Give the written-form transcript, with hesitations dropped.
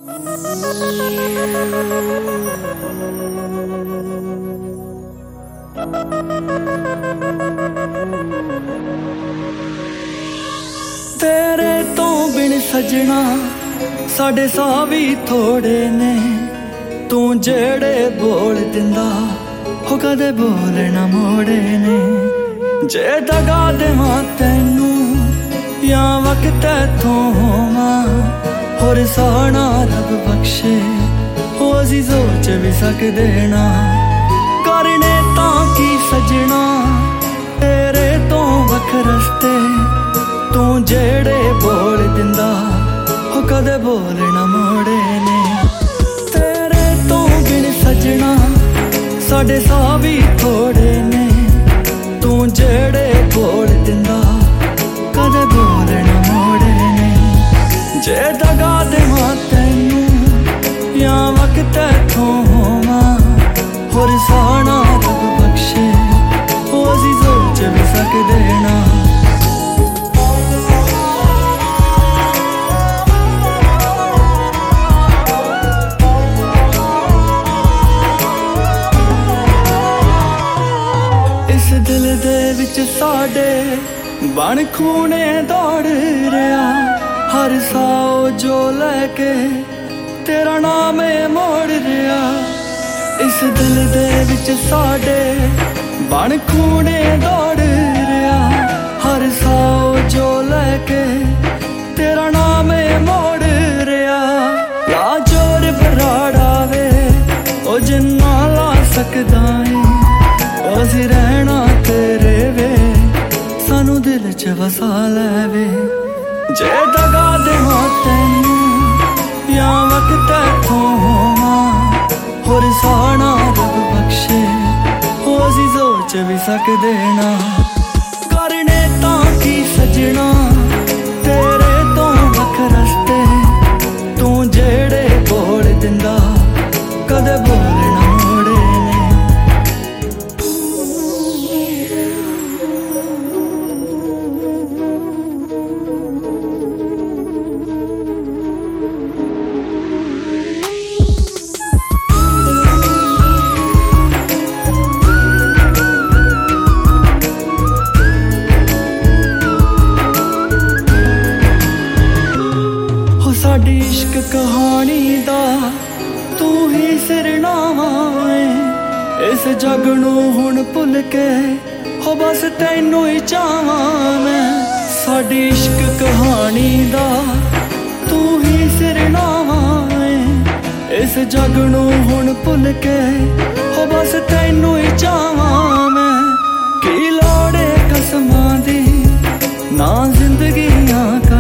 तेरे तो बिन सजना साडे साह भी थोड़े ने। तू जेड़े बोल दिंदा हो कदे बोल ना मोड़े ने। जे दगा देवां तैनू या वक्त इत्थों होवां होर साना रब बख्शे हो असीं सोच भी सकदे ना। करने तां की सजना तेरे तो वख रस्ते। तू जेड़े बोल दिंदा हो कदे बोल ना मोड़े ने। तेरे तो बिन सजना साडे साह भी थोड़े ने। तू जेड़े बोल दिंदा कदे बोल ना मोड़े ने। जे दगा देवां तैनू या वक्त इत्थों होवां होर साना रब बख्शे हो असीं सोच भी सकदे ना। दिल दे विच साडे बन खूने दौड़ रहा। हर साओ जो लैके तेरा नाम मोड़ रहा। इस दिल दे विच साडे बन खूने दौड़ रहा। हर साओ जो लैके तेरा नाम मोड़ रहा। ला जोर बराड़ा वे ओ जिन्ना ला सकदा है। असीं रहना तेरे वे सानू दिल च वसा लैवे। जे दगा देवां तैनू या वक्त इत्थों होवां होर साना रब बख्शे हो असीं सोच भी सकदे ना। करने तां की सजना तेरे तो वख रस्ते। तू जेड़े बोल दिंदा कदे बोल ना मोड़े ने। साडी इश्क कहानी दा तू ही सिरनावा है। इस जग नू हुण भुल के हो बस तैनू ही चाहां मैं। साडी इश्क कहानी दा तू ही सिरनावा है। इस जग नू हुण भुल के हो बस तैनू ही चाहां मैं। की लोड़ कसमां दी ना जिंदगियां